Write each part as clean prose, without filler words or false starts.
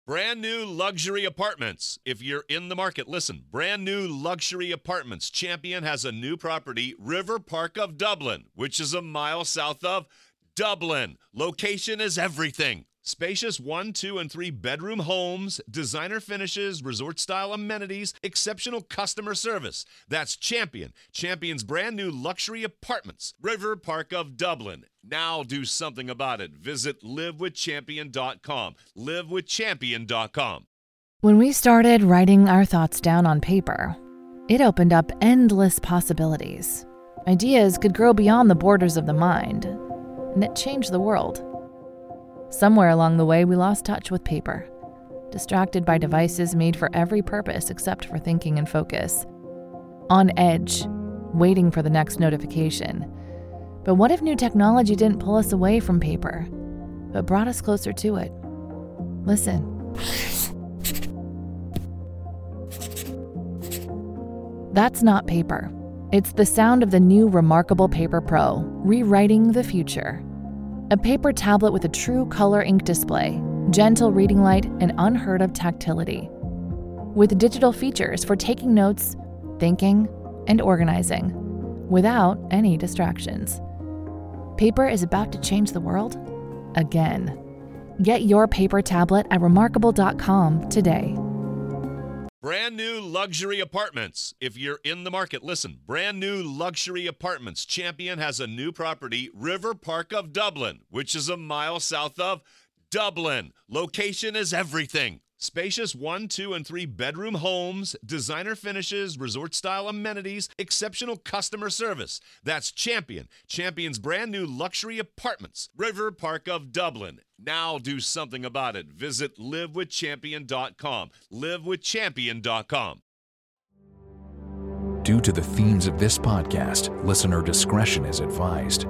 Brand new luxury apartments. If you're in the market, listen. Brand new luxury apartments. Champion has a new property, River Park of Dublin, which is a mile south of Dublin. Location is everything. Spacious 1, 2, and 3 bedroom homes, designer finishes, resort-style amenities, exceptional customer service. That's Champion. Champion's brand new luxury apartments, River Park of Dublin. Now do something about it. Visit livewithchampion.com. Livewithchampion.com. When we started writing our thoughts down on paper, it opened up endless possibilities. Ideas could grow beyond the borders of the mind, and it changed the world. Somewhere along the way, we lost touch with paper, distracted by devices made for every purpose except for thinking and focus. On edge, waiting for the next notification. But what if new technology didn't pull us away from paper, but brought us closer to it? Listen. That's not paper. It's the sound of the new Remarkable Paper Pro, rewriting the future. A paper tablet with a true color ink display, gentle reading light, and unheard of tactility. With digital features for taking notes, thinking, and organizing, without any distractions. Paper is about to change the world again. Get your paper tablet at remarkable.com today. Brand new luxury apartments. If you're in the market, listen. Brand new luxury apartments. Champion has a new property, River Park of Dublin, which is a mile south of Dublin. Location is everything. Spacious 1, 2, and 3 bedroom homes, designer finishes, resort-style amenities, exceptional customer service. That's Champion. Champion's brand new luxury apartments, River Park of Dublin. Now do something about it. Visit livewithchampion.com. Livewithchampion.com. Due to the themes of this podcast, listener discretion is advised.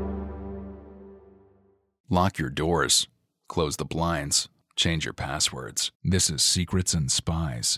Lock your doors. Close the blinds. Change your passwords. This is Secrets and Spies.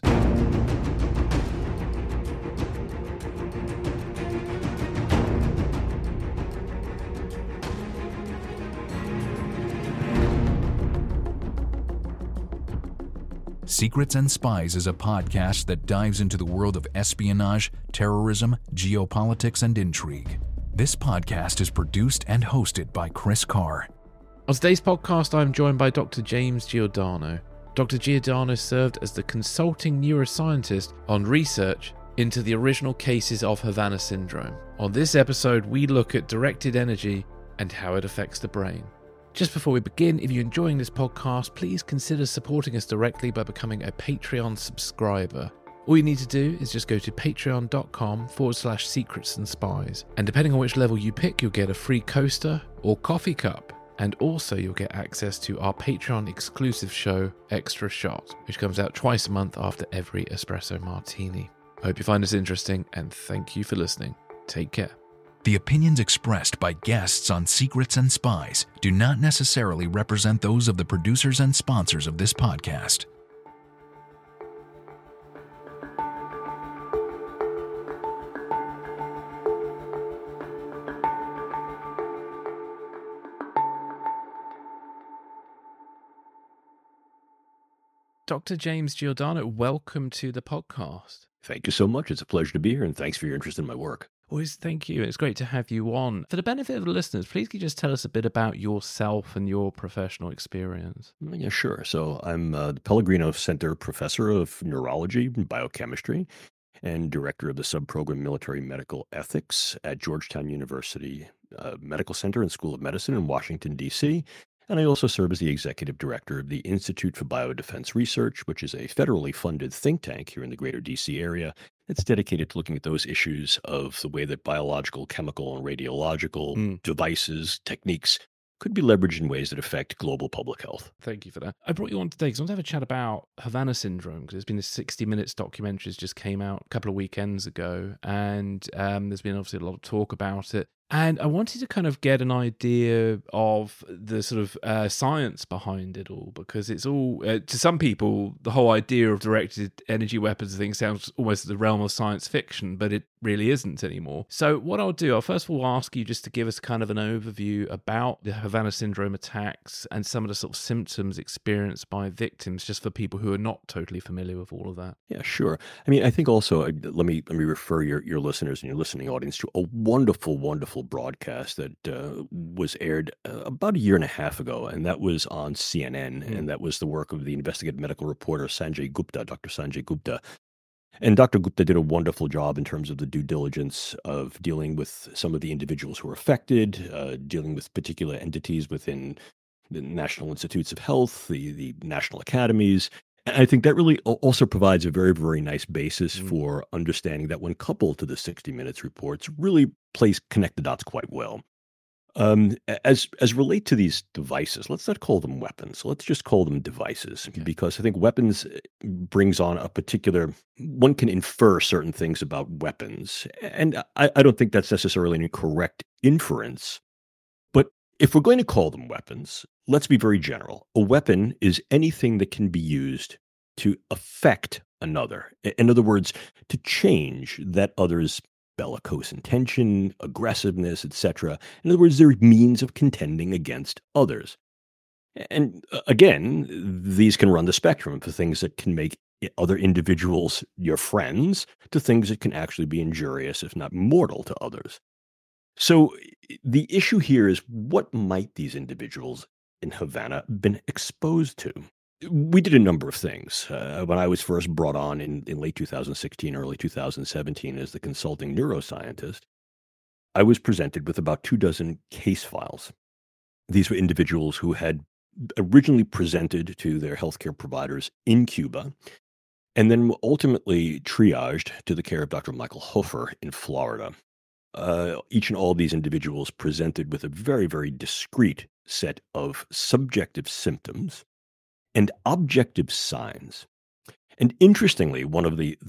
Secrets and Spies is a podcast that dives into the world of espionage, terrorism, geopolitics, and intrigue. This podcast is produced and hosted by Chris Carr. On today's podcast, I'm joined by Dr. James Giordano. Dr. Giordano served as the consulting neuroscientist on research into the original cases of Havana syndrome. On this episode, we look at directed energy and how it affects the brain. Just before we begin, if you're enjoying this podcast, please consider supporting us directly by becoming a Patreon subscriber. All you need to do is just go to patreon.com/secrets and spies. And depending on which level you pick, you'll get a free coaster or coffee cup. And also you'll get access to our Patreon exclusive show, Extra Shot, which comes out twice a month after every espresso martini. I hope you find this interesting, and thank you for listening. Take care. The opinions expressed by guests on Secrets and Spies do not necessarily represent those of the producers and sponsors of this podcast. Dr. James Giordano, welcome to the podcast. Thank you so much. It's a pleasure to be here, and thanks for your interest in my work. Always thank you. It's great to have you on. For the benefit of the listeners, please can you just tell us a bit about yourself and your professional experience? Yeah, sure. So I'm the Pellegrino Center Professor of Neurology and Biochemistry and Director of the Subprogram Military Medical Ethics at Georgetown University Medical Center and School of Medicine in Washington, D.C., and I also serve as the Executive Director of the Institute for Biodefense Research, which is a federally funded think tank here in the greater D.C. area. It's dedicated to looking at those issues of the way that biological, chemical, and radiological devices, techniques could be leveraged in ways that affect global public health. Thank you for that. I brought you on today because I want to have a chat about Havana syndrome, because there's been a 60 Minutes documentary that just came out a couple of weekends ago, and there's been obviously a lot of talk about it. And I wanted to kind of get an idea of the sort of science behind it all, because it's all, to some people, the whole idea of directed energy weapons thing sounds almost the realm of science fiction, but it really isn't anymore. So what I'll do, I'll first of all ask you just to give us kind of an overview about the Havana Syndrome attacks and some of the sort of symptoms experienced by victims, just for people who are not totally familiar with all of that. Yeah, sure. I mean, I think also let me refer your listeners and your listening audience to a wonderful, wonderful broadcast that was aired about a year and a half ago, and that was on CNN, and that was the work of the investigative medical reporter Sanjay Gupta, Dr. Sanjay Gupta. And Dr. Gupta did a wonderful job in terms of the due diligence of dealing with some of the individuals who were affected, dealing with particular entities within the National Institutes of Health, the national academies. And I think that really also provides a very, very nice basis for understanding that when coupled to the 60 Minutes reports, really connect the dots quite well. As relate to these devices, let's not call them weapons. Let's just call them devices, because I think weapons brings on a particular, one can infer certain things about weapons. And I don't think that's necessarily an incorrect inference. But if we're going to call them weapons, let's be very general. A weapon is anything that can be used to affect another. In other words, to change that other's bellicose intention, aggressiveness, etc. In other words, they're means of contending against others. And again, these can run the spectrum for things that can make other individuals your friends to things that can actually be injurious, if not mortal, to others. So the issue here is, what might these individuals in Havana been exposed to? We did a number of things. When I was first brought on in late 2016, early 2017 as the consulting neuroscientist, I was presented with about 24 case files. These were individuals who had originally presented to their healthcare providers in Cuba, and then ultimately triaged to the care of Dr. Michael Hofer in Florida. Each and all of these individuals presented with a very, very discrete set of subjective symptoms and objective signs. And interestingly, one of the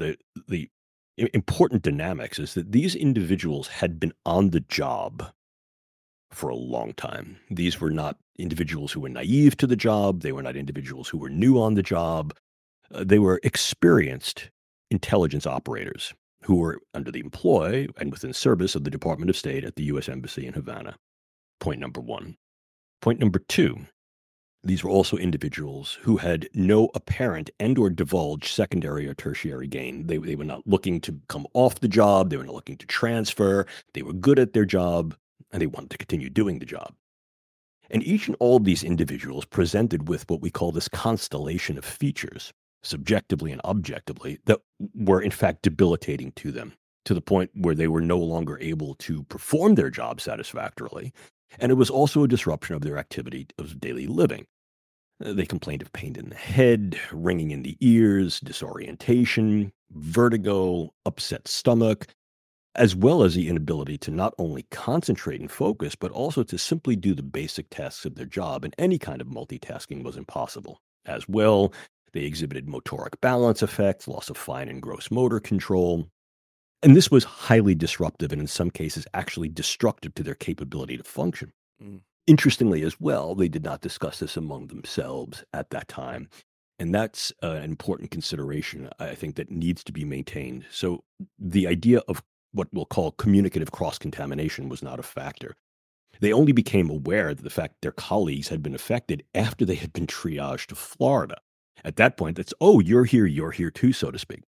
important dynamics is that these individuals had been on the job for a long time. These were not individuals who were naive to the job. They were not individuals who were new on the job. They were experienced intelligence operators who were under the employ and within service of the Department of State at the U.S. Embassy in Havana. Point number one. Point number two. These were also individuals who had no apparent and or divulged secondary or tertiary gain. They were not looking to come off the job. They were not looking to transfer. They were good at their job, and they wanted to continue doing the job. And each and all of these individuals presented with what we call this constellation of features, subjectively and objectively, that were in fact debilitating to them, to the point where they were no longer able to perform their job satisfactorily. And it was also a disruption of their activity of daily living. They complained of pain in the head, ringing in the ears, disorientation, vertigo, upset stomach, as well as the inability to not only concentrate and focus, but also to simply do the basic tasks of their job. And any kind of multitasking was impossible. As well, they exhibited motoric balance effects, loss of fine and gross motor control. And this was highly disruptive and in some cases actually destructive to their capability to function. Interestingly as well, they did not discuss this among themselves at that time. And that's an important consideration, I think, that needs to be maintained. So the idea of what we'll call communicative cross-contamination was not a factor. They only became aware of the fact their colleagues had been affected after they had been triaged to Florida. At that point, that's, oh, you're here too, so to speak.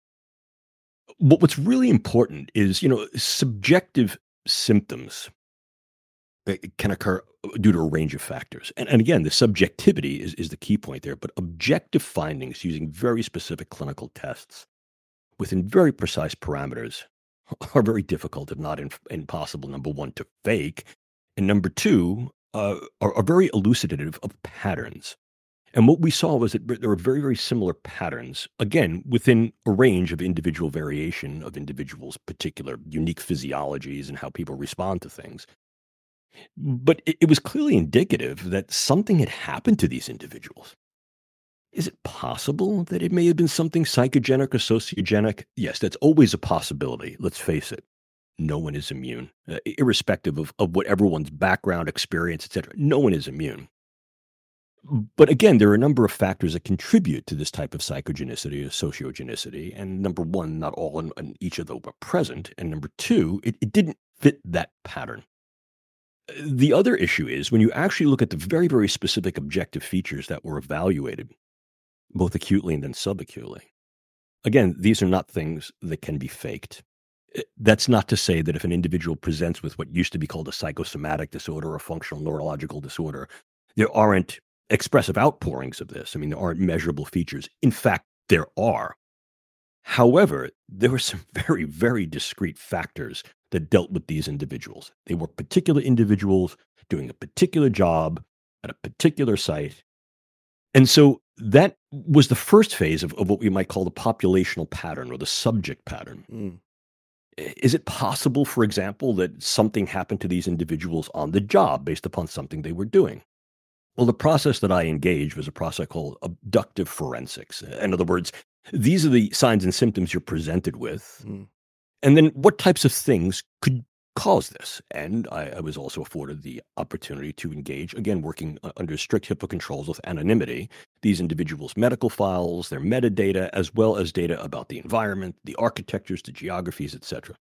But what's really important is, subjective symptoms can occur due to a range of factors. And again, the subjectivity is the key point there, but objective findings using very specific clinical tests within very precise parameters are very difficult, if not impossible, number one, to fake, and number two, are very elucidative of patterns. And what we saw was that there were very, very similar patterns, again, within a range of individual variation of individuals' particular unique physiologies and how people respond to things. But it was clearly indicative that something had happened to these individuals. Is it possible that it may have been something psychogenic or sociogenic? Yes, that's always a possibility, let's face it. no one is immune, irrespective of what everyone's background, experience, etc. No one is immune. But again, there are a number of factors that contribute to this type of psychogenicity or sociogenicity. And number one, not all in each of them were present. And number two, it didn't fit that pattern. The other issue is when you actually look at the very, very specific objective features that were evaluated, both acutely and then subacutely. Again, these are not things that can be faked. That's not to say that if an individual presents with what used to be called a psychosomatic disorder or a functional neurological disorder, there aren't expressive outpourings of this. I mean, there aren't measurable features. In fact, there are. However, there were some very, very discrete factors that dealt with these individuals. They were particular individuals doing a particular job at a particular site. And so that was the first phase of what we might call the populational pattern or the subject pattern. Is it possible, for example, that something happened to these individuals on the job based upon something they were doing? Well, the process that I engaged was a process called abductive forensics. In other words, these are the signs and symptoms you're presented with. And then what types of things could cause this? And I was also afforded the opportunity to engage, again, working under strict HIPAA controls with anonymity, these individuals' medical files, their metadata, as well as data about the environment, the architectures, the geographies, etc.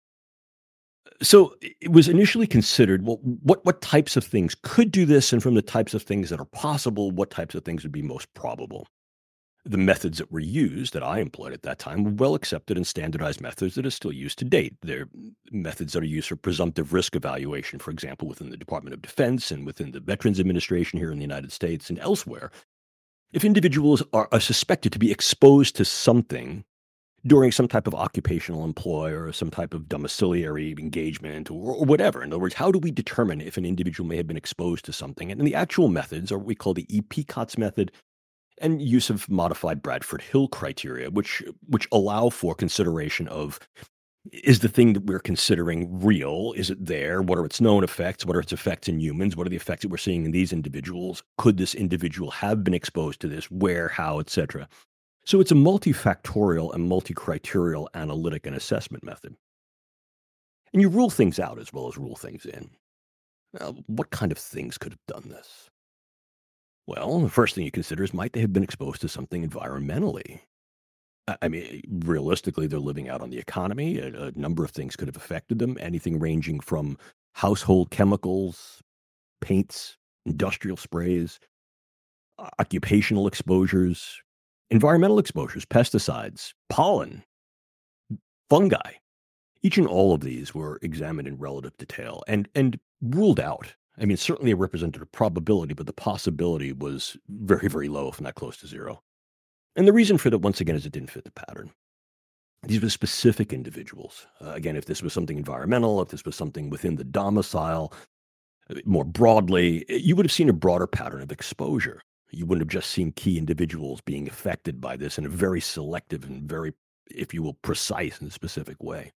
So it was initially considered, well, what types of things could do this? And from the types of things that are possible, what types of things would be most probable? The methods that were used, that I employed at that time, were well accepted and standardized methods that are still used to date. They're methods that are used for presumptive risk evaluation, for example, within the Department of Defense and within the Veterans Administration here in the United States and elsewhere. If individuals are suspected to be exposed to something during some type of occupational employ or some type of domiciliary engagement or whatever. In other words, how do we determine if an individual may have been exposed to something? And the actual methods are what we call the EPCOTS method and use of modified Bradford Hill criteria, which allow for consideration of, is the thing that we're considering real? Is it there? What are its known effects? What are its effects in humans? What are the effects that we're seeing in these individuals? Could this individual have been exposed to this? Where, how, etc.? So it's a multifactorial and multi-criterial analytic and assessment method. And you rule things out as well as rule things in. Now, what kind of things could have done this? Well, the first thing you consider is, might they have been exposed to something environmentally? I mean, realistically, they're living out on the economy. A number of things could have affected them, anything ranging from household chemicals, paints, industrial sprays, occupational exposures, environmental exposures, pesticides, pollen, fungi. Each and all of these were examined in relative detail and ruled out. I mean, certainly it represented a probability, but the possibility was very, very low, if not close to zero. And the reason for that, once again, is it didn't fit the pattern. These were specific individuals. Again, if this was something environmental, if this was something within the domicile, more broadly, you would have seen a broader pattern of exposure. You wouldn't have just seen key individuals being affected by this in a very selective and very, if you will, precise and specific way.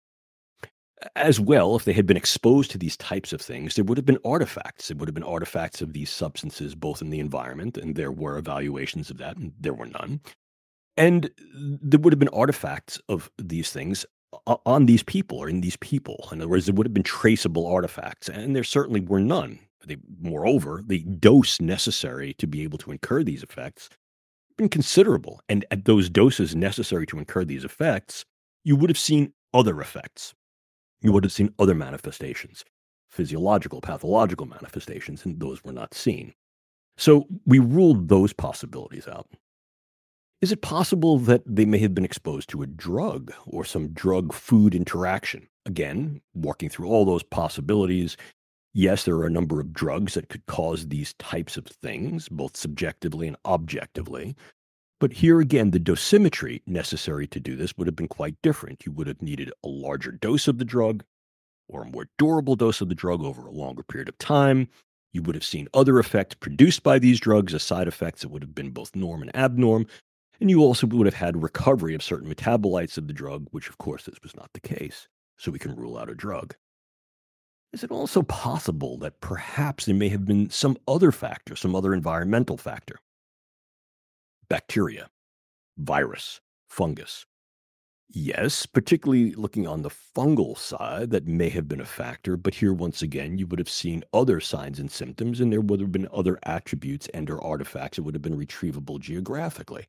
As well, if they had been exposed to these types of things, there would have been artifacts. There would have been artifacts of these substances, both in the environment, and there were evaluations of that, and there were none. And there would have been artifacts of these things on these people or in these people. In other words, there would have been traceable artifacts, and there certainly were none. Moreover, the dose necessary to be able to incur these effects had been considerable. And at those doses necessary to incur these effects, you would have seen other effects. You would have seen other manifestations, physiological, pathological manifestations, and those were not seen. So we ruled those possibilities out. Is it possible that they may have been exposed to a drug or some drug-food interaction? Again, walking through all those possibilities, yes, there are a number of drugs that could cause these types of things, both subjectively and objectively. But here again, the dosimetry necessary to do this would have been quite different. You would have needed a larger dose of the drug or a more durable dose of the drug over a longer period of time. You would have seen other effects produced by these drugs as side effects that would have been both norm and abnorm. And you also would have had recovery of certain metabolites of the drug, which of course this was not the case. So we can rule out a drug. Is it also possible that perhaps there may have been some other factor, some other environmental factor? Bacteria, virus, fungus. Yes, particularly looking on the fungal side, that may have been a factor. But here, once again, you would have seen other signs and symptoms, and there would have been other attributes and or artifacts that would have been retrievable geographically.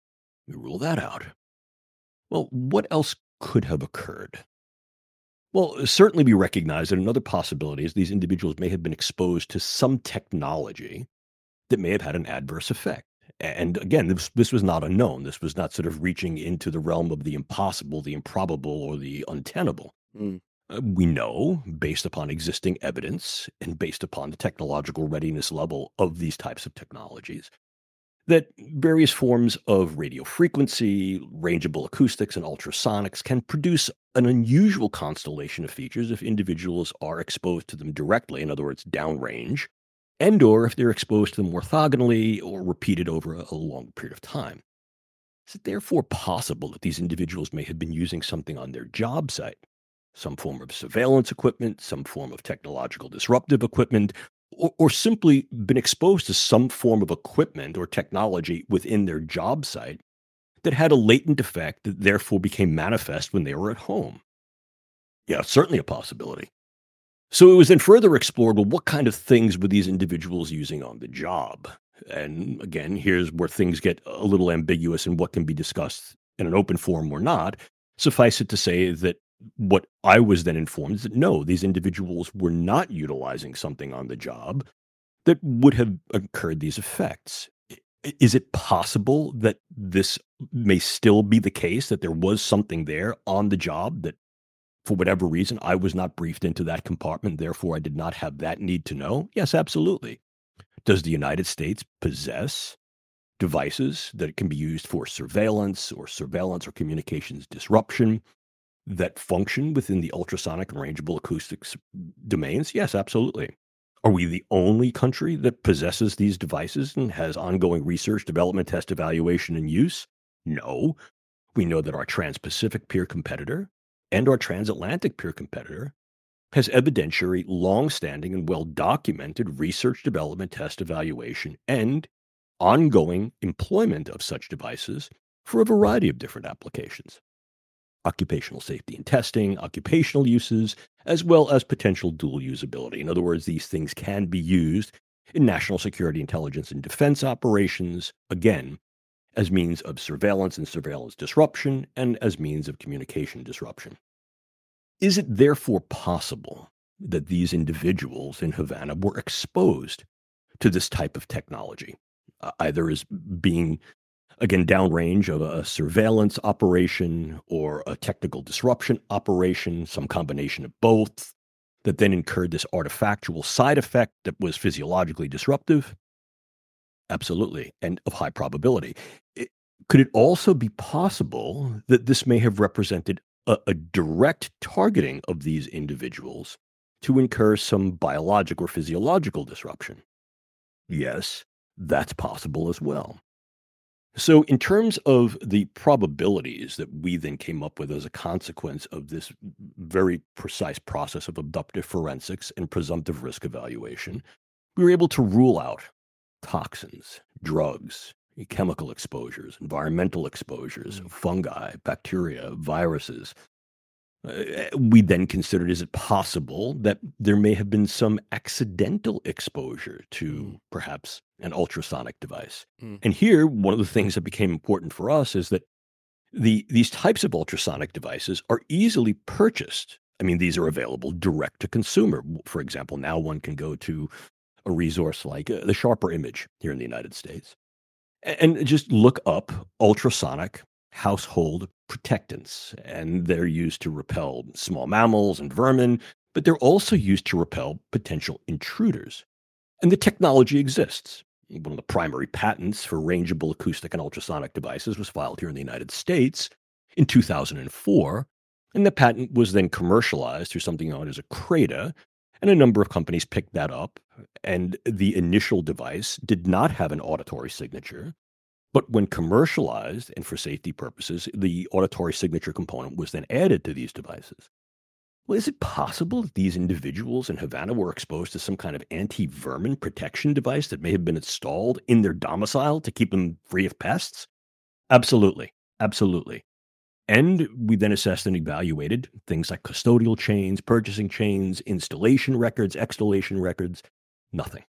We rule that out. Well, what else could have occurred? Well, certainly we recognize that another possibility is these individuals may have been exposed to some technology that may have had an adverse effect. And again, this was not unknown. This was not sort of reaching into the realm of the impossible, the improbable, or the untenable. Mm. We know, based upon existing evidence and based upon the technological readiness level of these types of technologies, that various forms of radio frequency, rangeable acoustics, and ultrasonics can produce an unusual constellation of features if individuals are exposed to them directly, in other words, downrange, and or if they're exposed to them orthogonally or repeated over a long period of time. Is it therefore possible that these individuals may have been using something on their job site, some form of surveillance equipment, some form of technological disruptive equipment, or simply been exposed to some form of equipment or technology within their job site that had a latent effect that therefore became manifest when they were at home? Yeah, certainly a possibility. So it was then further explored, well, what kind of things were these individuals using on the job? And again, here's where things get a little ambiguous in what can be discussed in an open forum or not. Suffice it to say that what I was then informed is that no, these individuals were not utilizing something on the job that would have incurred these effects. Is it possible that this may still be the case, that there was something there on the job that, for whatever reason, I was not briefed into that compartment, therefore I did not have that need to know? Yes, absolutely. Does the United States possess devices that can be used for surveillance or communications disruption that function within the ultrasonic and rangeable acoustics domains? Yes, absolutely. Are we the only country that possesses these devices and has ongoing research, development, test, evaluation, and use? No. We know that our trans-Pacific peer competitor and our transatlantic peer competitor has evidentiary, long-standing, and well-documented research, development, test, evaluation, and ongoing employment of such devices for a variety of different applications. Occupational safety and testing, occupational uses, as well as potential dual usability. In other words, these things can be used in national security, intelligence, and defense operations, again, as means of surveillance and surveillance disruption, and as means of communication disruption. Is it therefore possible that these individuals in Havana were exposed to this type of technology, either as being, again, downrange of a surveillance operation or a technical disruption operation, some combination of both, that then incurred this artifactual side effect that was physiologically disruptive? Absolutely, and of high probability. Could it also be possible that this may have represented a direct targeting of these individuals to incur some biologic or physiological disruption? Yes, that's possible as well. So in terms of the probabilities that we then came up with as a consequence of this very precise process of abductive forensics and presumptive risk evaluation, we were able to rule out toxins, drugs, chemical exposures, environmental exposures, fungi, bacteria, viruses. We then considered, is it possible that there may have been some accidental exposure to perhaps an ultrasonic device? And here, one of the things that became important for us is that these types of ultrasonic devices are easily purchased. I mean, these are available direct to consumer. For example, now one can go to a resource like the Sharper Image here in the United States and just look up ultrasonic household protectants. And they're used to repel small mammals and vermin, but they're also used to repel potential intruders. And the technology exists. One of the primary patents for rangeable acoustic and ultrasonic devices was filed here in the United States in 2004. And the patent was then commercialized through something known as a CRADA, and a number of companies picked that up. And the initial device did not have an auditory signature. But when commercialized and for safety purposes, the auditory signature component was then added to these devices. Well, is it possible that these individuals in Havana were exposed to some kind of anti-vermin protection device that may have been installed in their domicile to keep them free of pests? Absolutely. Absolutely. And we then assessed and evaluated things like custodial chains, purchasing chains, installation records, extolation records. Nothing.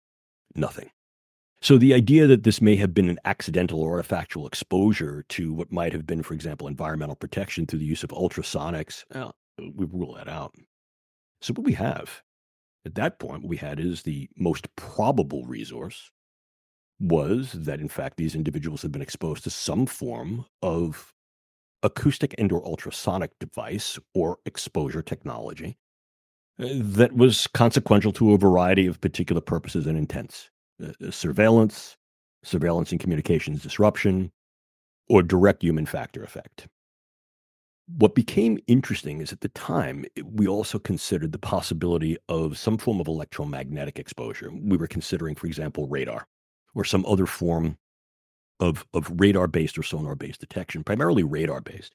So the idea that this may have been an accidental or artifactual exposure to what might have been, for example, environmental protection through the use of ultrasonics, well, we rule that out. So what we have at that point, what we had is the most probable resource was that, in fact, these individuals had been exposed to some form of acoustic and or ultrasonic device or exposure technology that was consequential to a variety of particular purposes and intents. Surveillance and communications disruption, or direct human factor effect. What became interesting is at the time, we also considered the possibility of some form of electromagnetic exposure. We were considering, for example, radar or some other form of radar-based or sonar-based detection, primarily radar-based.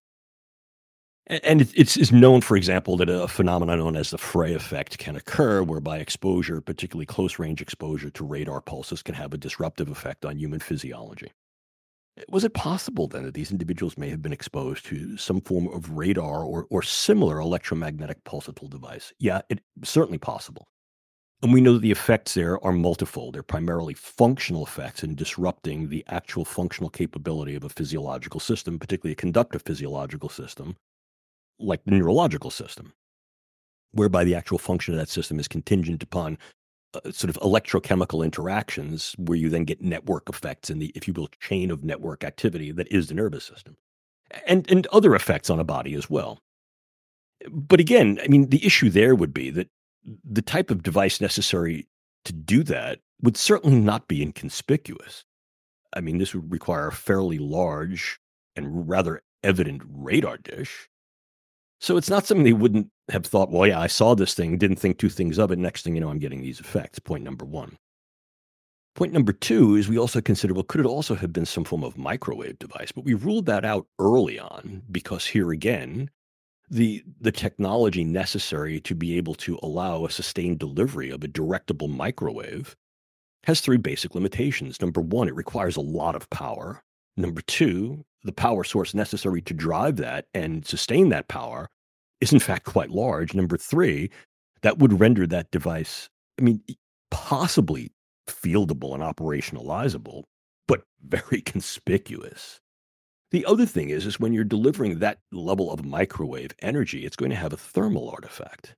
And it's known, for example, that a phenomenon known as the Frey effect can occur, whereby exposure, particularly close-range exposure to radar pulses, can have a disruptive effect on human physiology. Was it possible, then, that these individuals may have been exposed to some form of radar or similar electromagnetic pulsatile device? Yeah, it's certainly possible. And we know that the effects there are multifold. They're primarily functional effects in disrupting the actual functional capability of a physiological system, particularly a conductive physiological system, like the neurological system, whereby the actual function of that system is contingent upon sort of electrochemical interactions where you then get network effects in the, if you will, chain of network activity that is the nervous system, and other effects on a body as well. But again, I mean, the issue there would be that the type of device necessary to do that would certainly not be inconspicuous. I mean, this would require a fairly large and rather evident radar dish. So it's not something they wouldn't have thought, well, yeah, I saw this thing, didn't think two things of it. Next thing you know, I'm getting these effects. Point number one. Point number two is we also consider, well, could it also have been some form of microwave device? But we ruled that out early on because here again, the technology necessary to be able to allow a sustained delivery of a directable microwave has three basic limitations. Number one, it requires a lot of power. Number two, the power source necessary to drive that and sustain that power is in fact quite large. Number three, that would render that device, I mean, possibly fieldable and operationalizable, but very conspicuous. The other thing is when you're delivering that level of microwave energy, it's going to have a thermal artifact.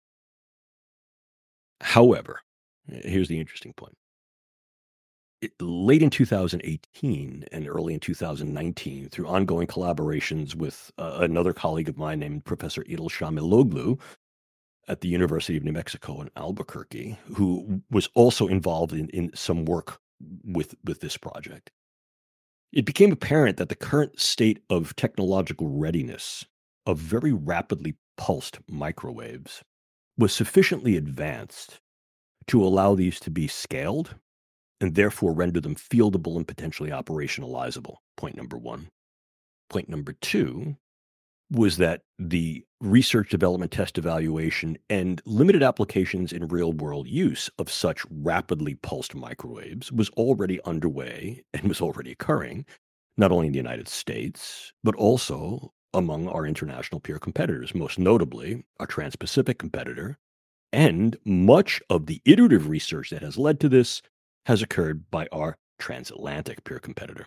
However, here's the interesting point. Late in 2018 and early in 2019, through ongoing collaborations with another colleague of mine named Professor Idil Shamiloglu at the University of New Mexico in Albuquerque, who was also involved in some work with this project, it became apparent that the current state of technological readiness of very rapidly pulsed microwaves was sufficiently advanced to allow these to be scaled and therefore render them fieldable and potentially operationalizable. Point number one. Point number two was that the research, development, test, evaluation, and limited applications in real-world use of such rapidly pulsed microwaves was already underway and was already occurring, not only in the United States, but also among our international peer competitors, most notably our Trans-Pacific competitor. And much of the iterative research that has led to this has occurred by our transatlantic peer competitor.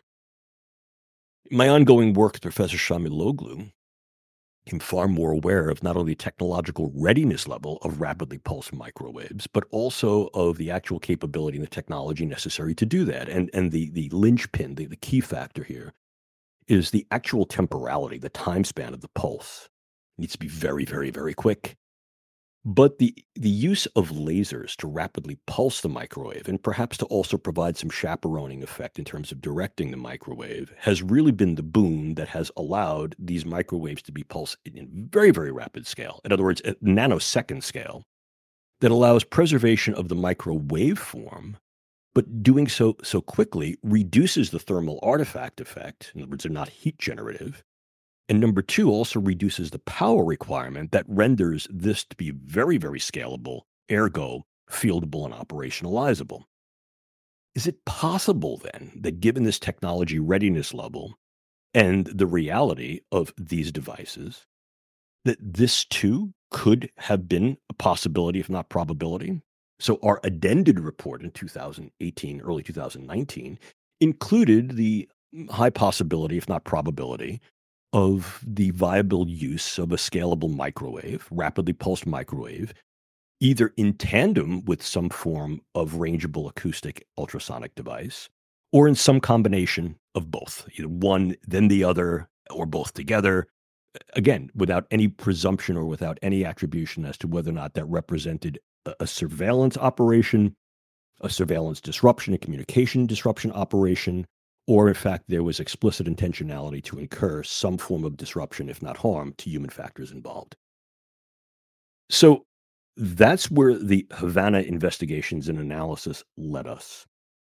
My ongoing work with Professor Shamiloglu became far more aware of not only the technological readiness level of rapidly pulsed microwaves, but also of the actual capability and the technology necessary to do that. And the linchpin, the key factor here, is the actual temporality, the time span of the pulse. It needs to be very, very, very quick. But the use of lasers to rapidly pulse the microwave and perhaps to also provide some chaperoning effect in terms of directing the microwave has really been the boon that has allowed these microwaves to be pulsed in very, very rapid scale. In other words, at nanosecond scale, that allows preservation of the microwave form, but doing so quickly reduces the thermal artifact effect. In other words, they're not heat generative. And number two, also reduces the power requirement that renders this to be very, very scalable, ergo fieldable and operationalizable. Is it possible then that given this technology readiness level and the reality of these devices, that this too could have been a possibility, if not probability. So our addended report in 2018, early 2019, included the high possibility, if not probability, of the viable use of a scalable microwave, rapidly pulsed microwave, either in tandem with some form of rangeable acoustic ultrasonic device, or in some combination of both, either one, then the other, or both together. Again, without any presumption or without any attribution as to whether or not that represented a surveillance operation, a surveillance disruption, a communication disruption operation, or in fact, there was explicit intentionality to incur some form of disruption, if not harm, to human factors involved. So that's where the Havana investigations and analysis led us.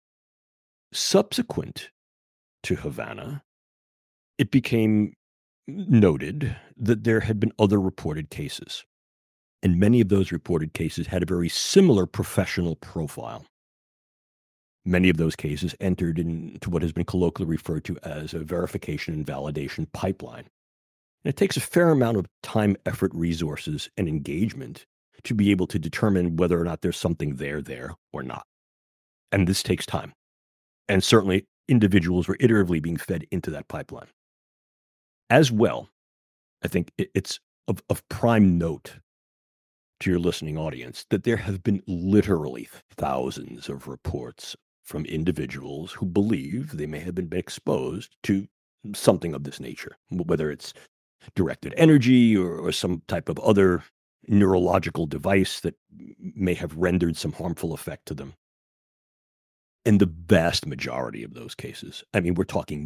Subsequent to Havana, it became noted that there had been other reported cases, and many of those reported cases had a very similar professional profile. Many of those cases entered into what has been colloquially referred to as a verification and validation pipeline. And it takes a fair amount of time, effort, resources, and engagement to be able to determine whether or not there's something there or not. And this takes time. And certainly individuals were iteratively being fed into that pipeline. As well, I think it's of prime note to your listening audience that there have been literally thousands of reports from individuals who believe they may have been exposed to something of this nature, whether it's directed energy or some type of other neurological device that may have rendered some harmful effect to them. And the vast majority of those cases, I mean, we're talking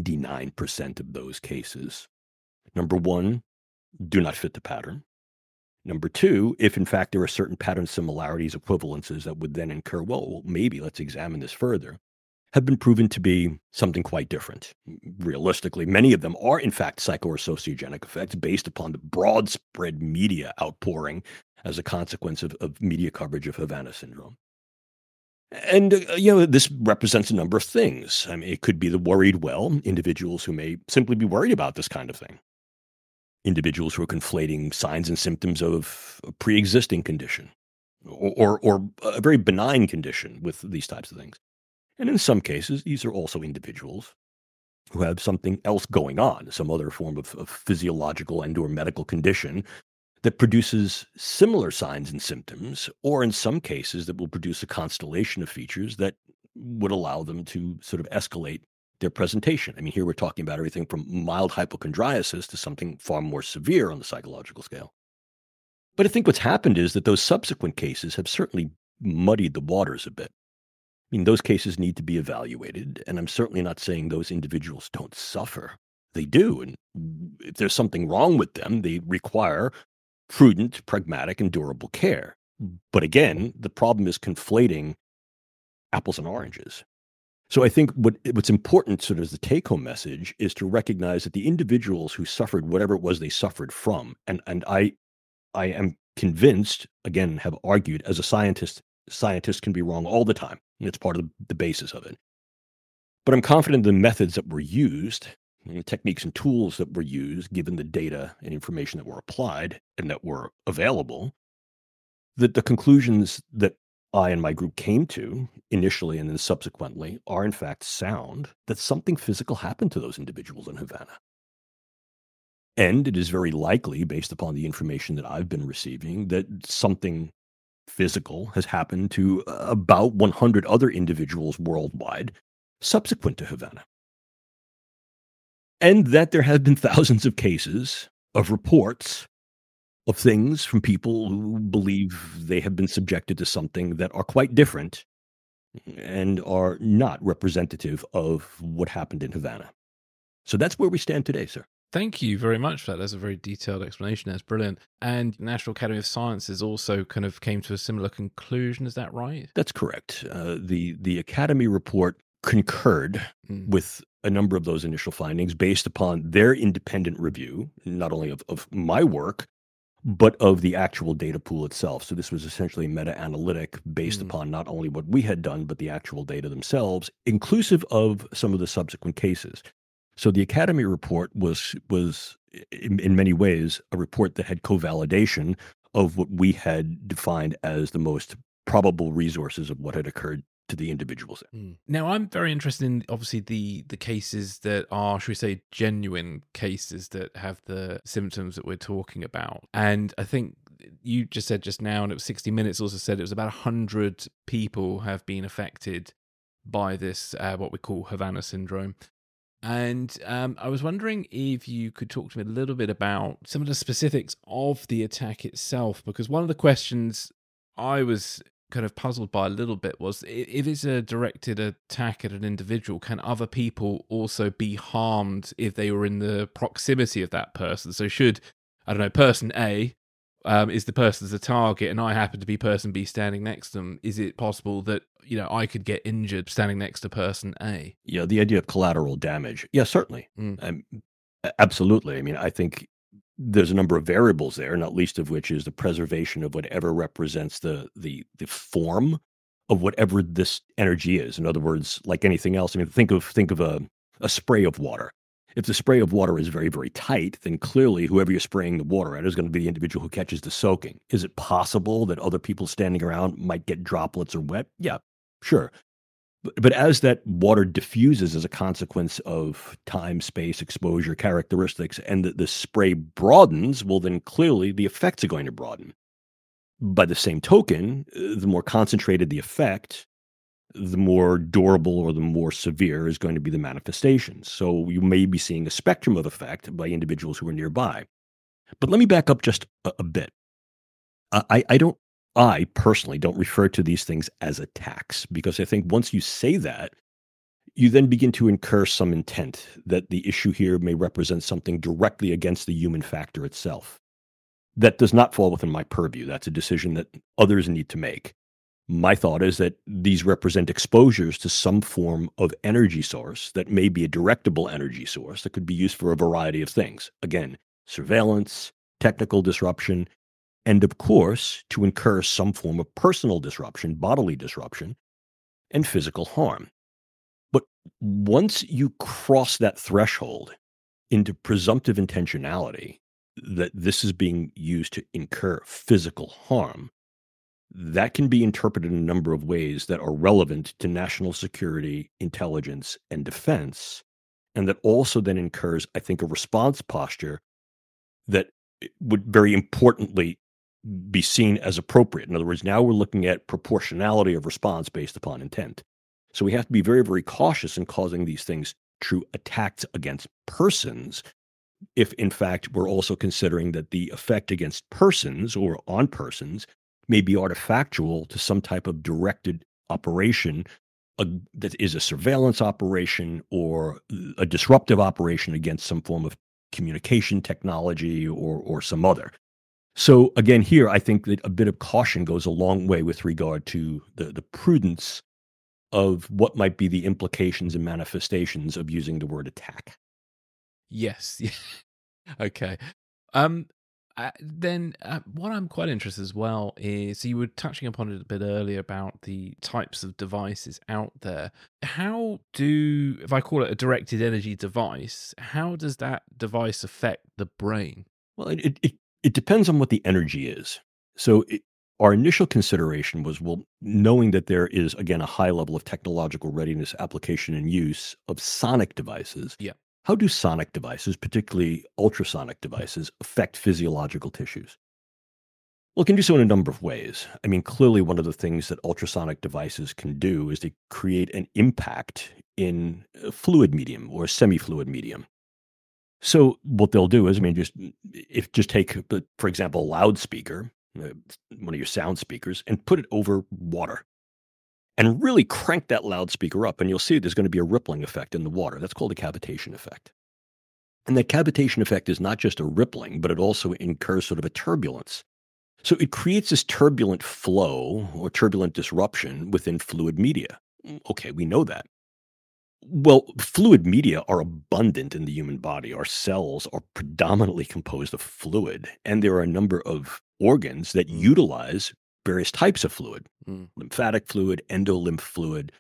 99% of those cases, number one, do not fit the pattern. Number two, if in fact there are certain pattern similarities, equivalences that would then incur, well, maybe let's examine this further, have been proven to be something quite different. Realistically, many of them are in fact psycho or sociogenic effects based upon the broad spread media outpouring as a consequence of media coverage of Havana syndrome. And, this represents a number of things. I mean, it could be the worried well, individuals who may simply be worried about this kind of thing. Individuals who are conflating signs and symptoms of a pre-existing condition or a very benign condition with these types of things. And in some cases, these are also individuals who have something else going on, some other form of physiological and or medical condition that produces similar signs and symptoms, or in some cases that will produce a constellation of features that would allow them to sort of escalate their presentation. I mean, here we're talking about everything from mild hypochondriasis to something far more severe on the psychological scale. But I think what's happened is that those subsequent cases have certainly muddied the waters a bit. I mean, those cases need to be evaluated, and I'm certainly not saying those individuals don't suffer. They do, and if there's something wrong with them, they require prudent, pragmatic, and durable care. But again, the problem is conflating apples and oranges. So I think what's important, sort of as the take-home message, is to recognize that the individuals who suffered whatever it was they suffered from, and I am convinced, again, have argued as a scientist, scientists can be wrong all the time, and it's part of the basis of it. But I'm confident the methods that were used, and the techniques and tools that were used, given the data and information that were applied and that were available, that the conclusions that I and my group came to initially and then subsequently are in fact sound, that something physical happened to those individuals in Havana. And it is very likely, based upon the information that I've been receiving, that something physical has happened to about 100 other individuals worldwide subsequent to Havana. And that there have been thousands of cases of reports of things from people who believe they have been subjected to something that are quite different and are not representative of what happened in Havana. So that's where we stand today, sir. Thank you very much for that. That's a very detailed explanation. That's brilliant. And National Academy of Sciences also kind of came to a similar conclusion. Is that right? That's correct. The Academy report concurred with a number of those initial findings based upon their independent review, not only of my work, but of the actual data pool itself. So this was essentially meta-analytic based upon not only what we had done, but the actual data themselves, inclusive of some of the subsequent cases. So the Academy report was in many ways a report that had co-validation of what we had defined as the most probable resources of what had occurred to the individuals. Now, I'm very interested in obviously the cases that are, should we say, genuine cases that have the symptoms that we're talking about. And I think you just said just now, and it was 60 Minutes also said it was about 100 people have been affected by this, what we call Havana syndrome. And I was wondering if you could talk to me a little bit about some of the specifics of the attack itself, because one of the questions I was kind of puzzled by a little bit was, if it's a directed attack at an individual, can other people also be harmed if they were in the proximity of that person? So should, I don't know, person A is the person's the target and I happen to be person B standing next to them, is it possible that, you know, I could get injured standing next to person A? Yeah, the idea of collateral damage. Yeah, certainly. Absolutely. I mean, I think there's a number of variables there, not least of which is the preservation of whatever represents the form of whatever this energy is. In other words, like anything else, I mean, think of a spray of water. If the spray of water is very, very tight, then clearly whoever you're spraying the water at is going to be the individual who catches the soaking. Is it possible that other people standing around might get droplets or wet? Yeah, sure. But as that water diffuses as a consequence of time, space, exposure, characteristics, and the spray broadens, well, then clearly the effects are going to broaden. By the same token, the more concentrated the effect, the more durable or the more severe is going to be the manifestations. So you may be seeing a spectrum of effect by individuals who are nearby. But let me back up just a bit. I personally don't refer to these things as attacks, because I think once you say that, you then begin to incur some intent that the issue here may represent something directly against the human factor itself. That does not fall within my purview. That's a decision that others need to make. My thought is that these represent exposures to some form of energy source that may be a directable energy source that could be used for a variety of things. Again, surveillance, technical disruption, and of course, to incur some form of personal disruption, bodily disruption, and physical harm. But once you cross that threshold into presumptive intentionality, that this is being used to incur physical harm, that can be interpreted in a number of ways that are relevant to national security, intelligence, and defense, and that also then incurs, I think, a response posture that would very importantly be seen as appropriate. In other words, now we're looking at proportionality of response based upon intent. So we have to be very, very cautious in causing these things true attacks against persons, if in fact we're also considering that the effect against persons or on persons may be artifactual to some type of directed operation that is a surveillance operation or a disruptive operation against some form of communication technology or some other. So again, here, I think that a bit of caution goes a long way with regard to the prudence of what might be the implications and manifestations of using the word attack. Yes. Okay. Then what I'm quite interested as well is, so you were touching upon it a bit earlier about the types of devices out there. If I call it a directed energy device, how does that device affect the brain? Well, it depends on what the energy is. So our initial consideration was, well, knowing that there is, again, a high level of technological readiness, application, and use of sonic devices. Yeah. How do sonic devices, particularly ultrasonic devices, affect physiological tissues? Well, it can do so in a number of ways. I mean, clearly one of the things that ultrasonic devices can do is to create an impact in a fluid medium or a semi-fluid medium. So what they'll do is, I mean, just take, for example, a loudspeaker, one of your sound speakers, and put it over water. And really crank that loudspeaker up, and you'll see there's going to be a rippling effect in the water. That's called a cavitation effect. And that cavitation effect is not just a rippling, but it also incurs sort of a turbulence. So it creates this turbulent flow or turbulent disruption within fluid media. Okay, we know that. Well, fluid media are abundant in the human body. Our cells are predominantly composed of fluid, and there are a number of organs that utilize various types of fluid, lymphatic fluid, endolymph fluid,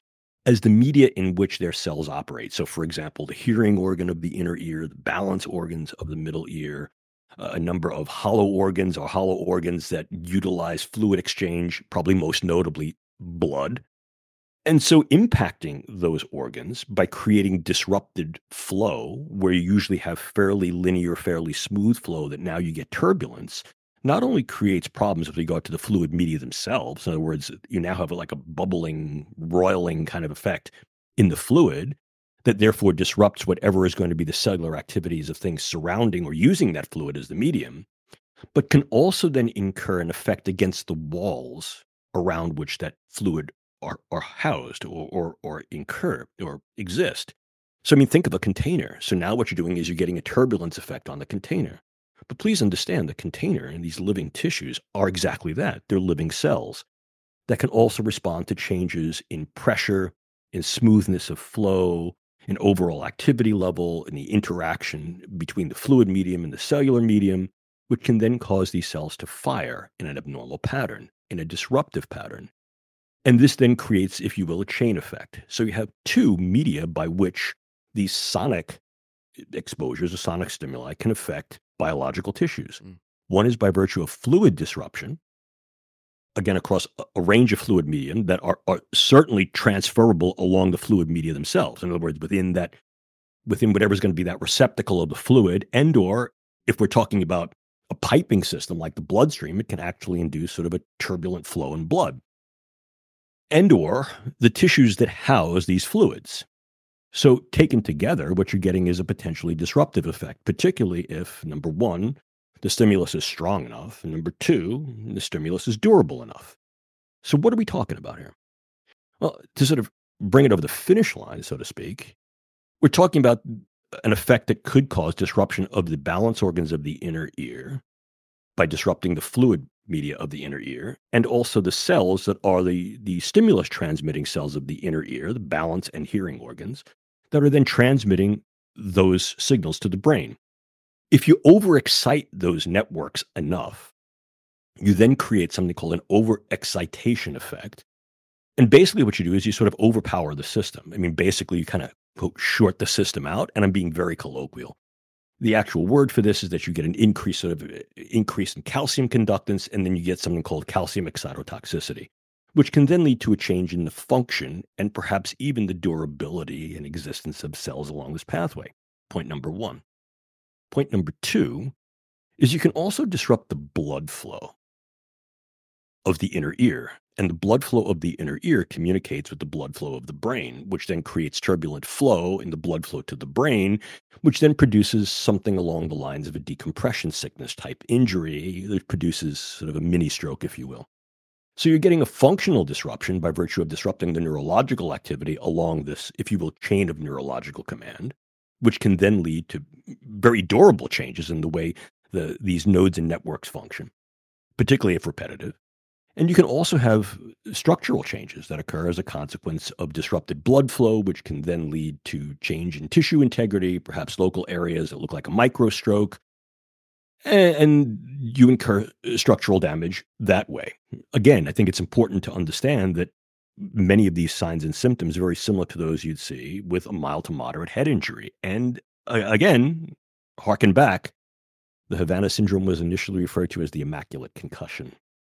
as the media in which their cells operate. So, for example, the hearing organ of the inner ear, the balance organs of the middle ear, a number of hollow organs that utilize fluid exchange, probably most notably blood. And so impacting those organs by creating disrupted flow, where you usually have fairly linear, fairly smooth flow, that now you get turbulence, not only creates problems with regard to the fluid media themselves. In other words, you now have like a bubbling, roiling kind of effect in the fluid that therefore disrupts whatever is going to be the cellular activities of things surrounding or using that fluid as the medium, but can also then incur an effect against the walls around which that fluid are housed or incur or exist. So, I mean, think of a container. So now what you're doing is you're getting a turbulence effect on the container. But please understand the container and these living tissues are exactly that. They're living cells that can also respond to changes in pressure, in smoothness of flow, in overall activity level, in the interaction between the fluid medium and the cellular medium, which can then cause these cells to fire in an abnormal pattern, in a disruptive pattern. And this then creates, if you will, a chain effect. So you have two media by which these sonic exposures or sonic stimuli can affect biological tissues. One is by virtue of fluid disruption, again, across a range of fluid medium that are certainly transferable along the fluid media themselves. In other words, within whatever is going to be that receptacle of the fluid, and or if we're talking about a piping system like the bloodstream, it can actually induce sort of a turbulent flow in blood. And or the tissues that house these fluids. So taken together, what you're getting is a potentially disruptive effect, particularly if, number one, the stimulus is strong enough, and number two, the stimulus is durable enough. So what are we talking about here? Well, to sort of bring it over the finish line, so to speak, we're talking about an effect that could cause disruption of the balance organs of the inner ear by disrupting the fluid media of the inner ear, and also the cells that are the stimulus transmitting cells of the inner ear, the balance and hearing organs, that are then transmitting those signals to the brain. If you overexcite those networks enough, you then create something called an overexcitation effect. And basically what you do is you sort of overpower the system. I mean, basically you kind of, quote, short the system out, and I'm being very colloquial. The actual word for this is that you get an increase in calcium conductance, and then you get something called calcium excitotoxicity, which can then lead to a change in the function and perhaps even the durability and existence of cells along this pathway. Point number one. Point number two is you can also disrupt the blood flow of the inner ear. And the blood flow of the inner ear communicates with the blood flow of the brain, which then creates turbulent flow in the blood flow to the brain, which then produces something along the lines of a decompression sickness type injury that produces sort of a mini stroke, if you will. So you're getting a functional disruption by virtue of disrupting the neurological activity along this, if you will, chain of neurological command, which can then lead to very durable changes in the way these nodes and networks function, particularly if repetitive. And you can also have structural changes that occur as a consequence of disrupted blood flow, which can then lead to change in tissue integrity, perhaps local areas that look like a microstroke, and you incur structural damage that way. Again, I think it's important to understand that many of these signs and symptoms are very similar to those you'd see with a mild to moderate head injury. And again, harken back, the Havana syndrome was initially referred to as the immaculate concussion.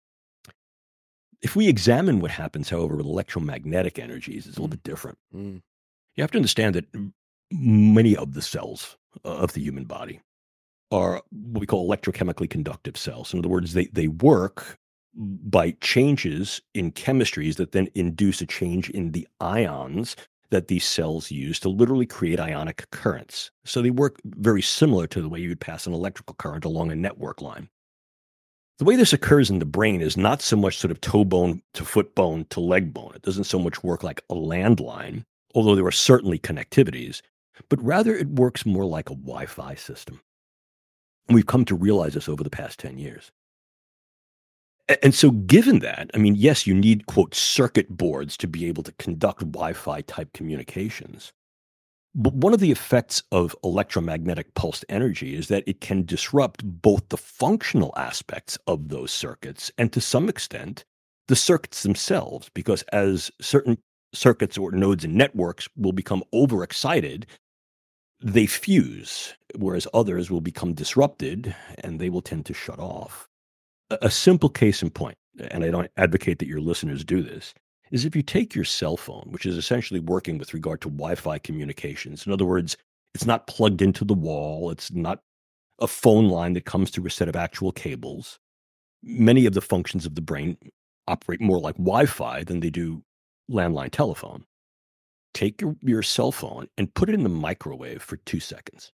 If we examine what happens, however, with electromagnetic energies, it's a little bit different. You have to understand that many of the cells of the human body are what we call electrochemically conductive cells. In other words, they work by changes in chemistries that then induce a change in the ions that these cells use to literally create ionic currents. So they work very similar to the way you would pass an electrical current along a network line. The way this occurs in the brain is not so much sort of toe bone to foot bone to leg bone. It doesn't so much work like a landline, although there are certainly connectivities, but rather it works more like a Wi-Fi system. And we've come to realize this over the past 10 years. And so given that, I mean, yes, you need, quote, circuit boards to be able to conduct Wi-Fi type communications. But one of the effects of electromagnetic pulsed energy is that it can disrupt both the functional aspects of those circuits and to some extent the circuits themselves, because as certain circuits or nodes and networks will become overexcited, they fuse, whereas others will become disrupted and they will tend to shut off. A simple case in point, and I don't advocate that your listeners do this, is if you take your cell phone, which is essentially working with regard to Wi-Fi communications. In other words, it's not plugged into the wall. It's not a phone line that comes through a set of actual cables. Many of the functions of the brain operate more like Wi-Fi than they do landline telephone. Take your cell phone and put it in the microwave for 2 seconds.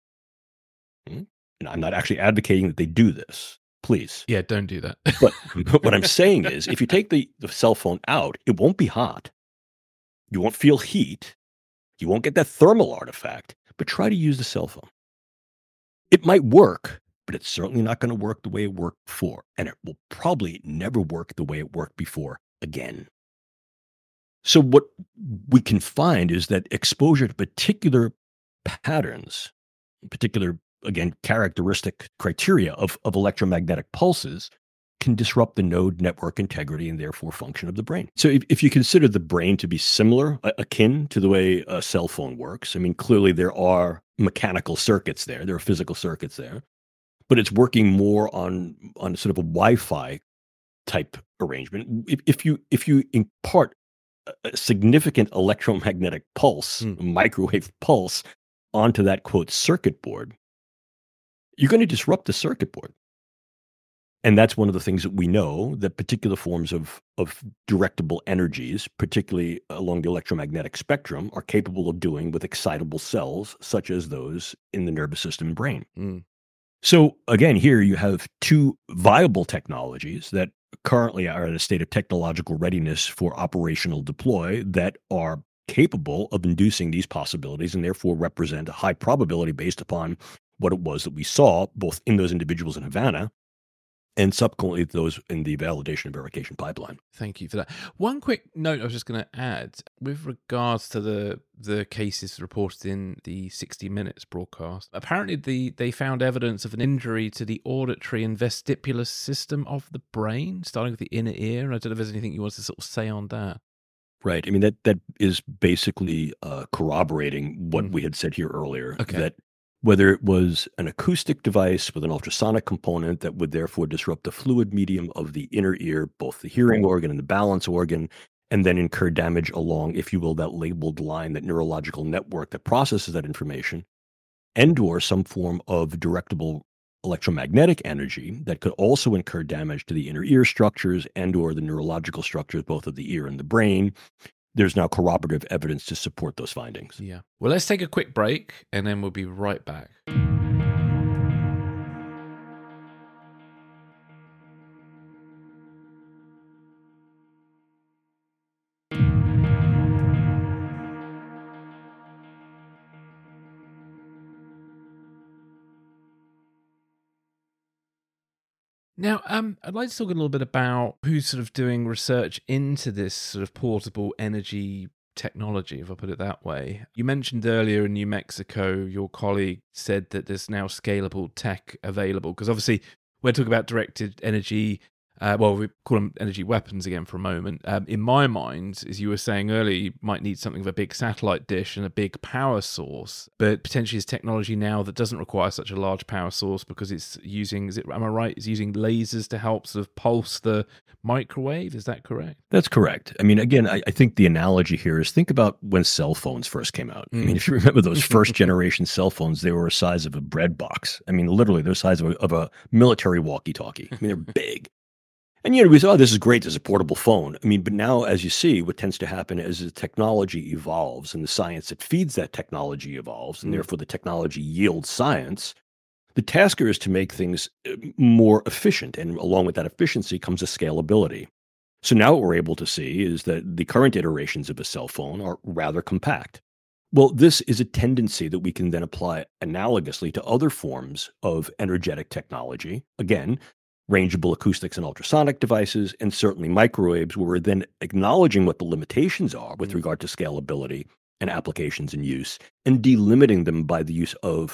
And I'm not actually advocating that they do this. Please. Yeah, don't do that. But what I'm saying is, if you take the cell phone out, it won't be hot. You won't feel heat. You won't get that thermal artifact, but try to use the cell phone. It might work, but it's certainly not going to work the way it worked before. And it will probably never work the way it worked before again. So what we can find is that exposure to particular patterns, particular, again, characteristic criteria of electromagnetic pulses can disrupt the node network integrity and therefore function of the brain. So if you consider the brain to be similar, akin to the way a cell phone works, I mean, clearly there are mechanical circuits there, there are physical circuits there, but it's working more on sort of a Wi-Fi type arrangement. If you impart a significant electromagnetic pulse, microwave pulse, onto that, quote, circuit board, you're going to disrupt the circuit board. And that's one of the things that we know, that particular forms of directable energies, particularly along the electromagnetic spectrum, are capable of doing with excitable cells, such as those in the nervous system and brain. So again, here you have two viable technologies that currently are at a state of technological readiness for operational deploy that are capable of inducing these possibilities and therefore represent a high probability based upon what it was that we saw both in those individuals in Havana and subsequently those in the validation and verification pipeline. Thank you for that. One quick note I was just going to add with regards to the cases reported in the 60 Minutes broadcast. Apparently they found evidence of an injury to the auditory and vestibular system of the brain, starting with the inner ear. And I don't know if there's anything you want to sort of say on that. Right. I mean, that is basically corroborating what we had said here earlier, that whether it was an acoustic device with an ultrasonic component that would therefore disrupt the fluid medium of the inner ear, both the hearing organ and the balance organ, and then incur damage along, if you will, that labeled line, that neurological network that processes that information, and or some form of directable electromagnetic energy that could also incur damage to the inner ear structures and or the neurological structures, both of the ear and the brain. There's now corroborative evidence to support those findings. Yeah. Well, let's take a quick break and then we'll be right back. Now, I'd like to talk a little bit about who's sort of doing research into this sort of portable energy technology, if I put it that way. You mentioned earlier in New Mexico, your colleague said that there's now scalable tech available, because obviously we're talking about directed energy. Well, we call them energy weapons again for a moment. In my mind, as you were saying earlier, you might need something of a big satellite dish and a big power source, but potentially it's technology now that doesn't require such a large power source because it's using, am I right, it's using lasers to help sort of pulse the microwave? Is that correct? That's correct. I mean, again, I think the analogy here is think about when cell phones first came out. I mean, if you remember those first generation cell phones, they were the size of a bread box. I mean, literally, they're the size of a military walkie-talkie. I mean, they're big. And, you know, we thought, oh, this is great. This is a portable phone. I mean, but now, as you see, what tends to happen is the technology evolves and the science that feeds that technology evolves, and therefore the technology yields science. The task is to make things more efficient, and along with that efficiency comes a scalability. So now what we're able to see is that the current iterations of a cell phone are rather compact. Well, this is a tendency that we can then apply analogously to other forms of energetic technology. Again, rangeable acoustics and ultrasonic devices, and certainly microwaves, where we're then acknowledging what the limitations are with regard to scalability and applications and use, and delimiting them by the use of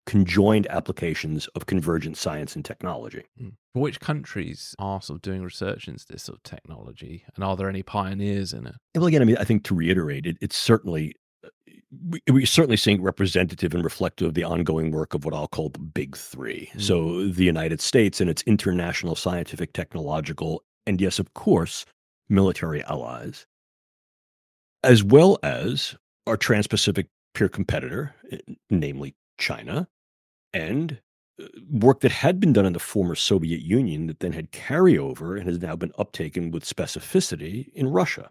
conjoined applications of convergent science and technology. Which countries are sort of doing research into this sort of technology, and are there any pioneers in it? Well, again, I mean, I think to reiterate, it's certainly we're certainly seeing representative and reflective of the ongoing work of what I'll call the big three. So the United States and its international scientific, technological, and yes, of course, military allies, as well as our trans-Pacific peer competitor, namely China, and work that had been done in the former Soviet Union that then had carryover and has now been uptaken with specificity in Russia.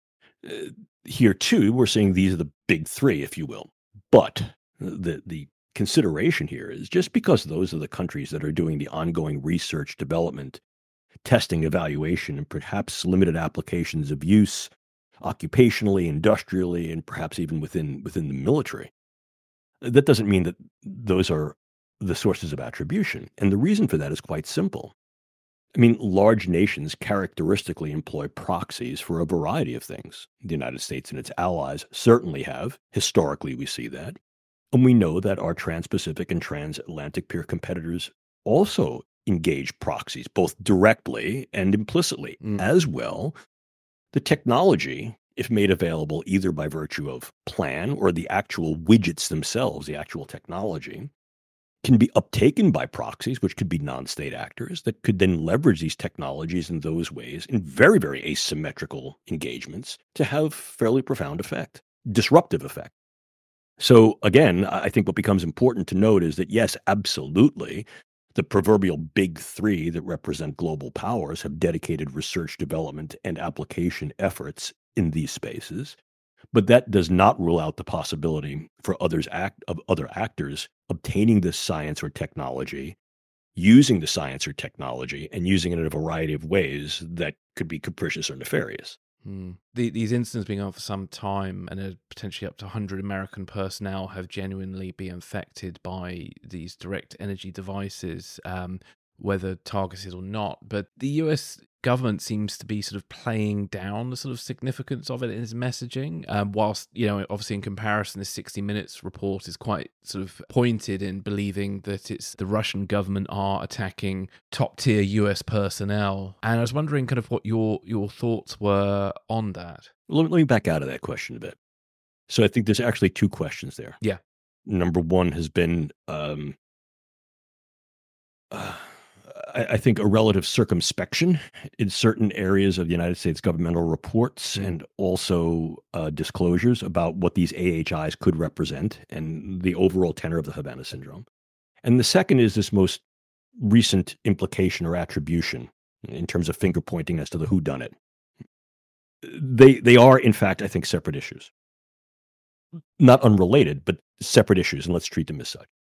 Here, too, we're seeing these are the big three, if you will. But the consideration here is just because those are the countries that are doing the ongoing research, development, testing, evaluation, and perhaps limited applications of use occupationally, industrially, and perhaps even within the military, that doesn't mean that those are the sources of attribution. And the reason for that is quite simple. I mean, large nations characteristically employ proxies for a variety of things. The United States and its allies certainly have. Historically, we see that. And we know that our trans-Pacific and transatlantic peer competitors also engage proxies, both directly and implicitly. As well, the technology, if made available either by virtue of plan or the actual widgets themselves, the actual technology, can be uptaken by proxies, which could be non-state actors that could then leverage these technologies in those ways in very, very asymmetrical engagements to have fairly profound effect, disruptive effect. So again, I think what becomes important to note is that, yes, absolutely, the proverbial big three that represent global powers have dedicated research, development, and application efforts in these spaces. But that does not rule out the possibility for other actors obtaining this science or technology, using the science or technology, and using it in a variety of ways that could be capricious or nefarious. These incidents being on for some time, and potentially up to 100 American personnel have genuinely been infected by these direct energy devices, whether targeted or not. But the US government seems to be sort of playing down the sort of significance of it in its messaging, whilst, obviously in comparison, this 60 Minutes report is quite sort of pointed in believing that it's the Russian government are attacking top-tier US personnel. And I was wondering kind of what your thoughts were on that. Let me back out of that question a bit. So I think there's actually two questions there. Yeah. Number one has been I think a relative circumspection in certain areas of the United States governmental reports and also disclosures about what these AHIs could represent and the overall tenor of the Havana Syndrome. And the second is this most recent implication or attribution in terms of finger pointing as to the whodunit. They are, in fact, I think, separate issues. Not unrelated, but separate issues, and let's treat them as such.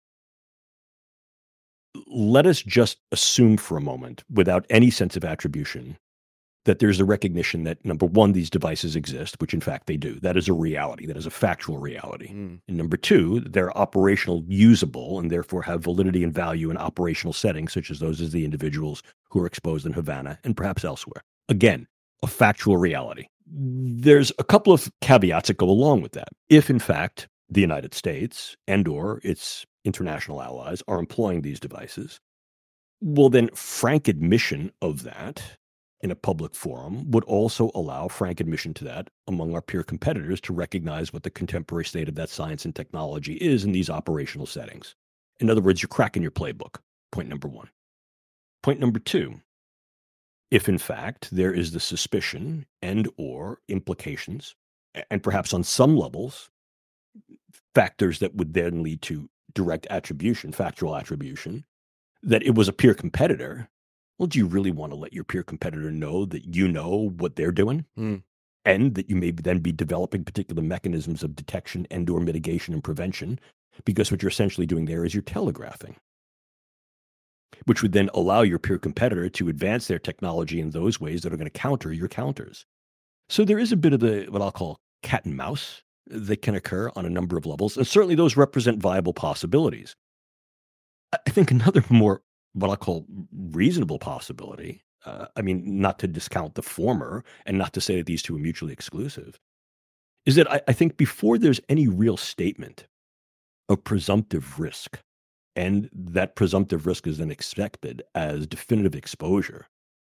Let us just assume for a moment, without any sense of attribution, that there's a recognition that, number one, these devices exist, which in fact they do. That is a reality. That is a factual reality. And number two, they're operational, usable, and therefore have validity and value in operational settings, such as those of the individuals who are exposed in Havana and perhaps elsewhere. Again, a factual reality. There's a couple of caveats that go along with that. If, in fact, the United States and or its international allies are employing these devices, well, then frank admission of that in a public forum would also allow frank admission to that among our peer competitors to recognize what the contemporary state of that science and technology is in these operational settings. In other words, you're cracking your playbook, point number one. Point number two, if in fact there is the suspicion and or implications, and perhaps on some levels, factors that would then lead to direct attribution, factual attribution, that it was a peer competitor, well, do you really want to let your peer competitor know that you know what they're doing? And that you may then be developing particular mechanisms of detection and or mitigation and prevention, because what you're essentially doing there is you're telegraphing, which would then allow your peer competitor to advance their technology in those ways that are going to counter your counters. So there is a bit of the, what I'll call cat and mouse that can occur on a number of levels, and certainly those represent viable possibilities. I think another more, what I'll call reasonable possibility, not to discount the former and not to say that these two are mutually exclusive, is that I think before there's any real statement of presumptive risk and that presumptive risk is then expected as definitive exposure,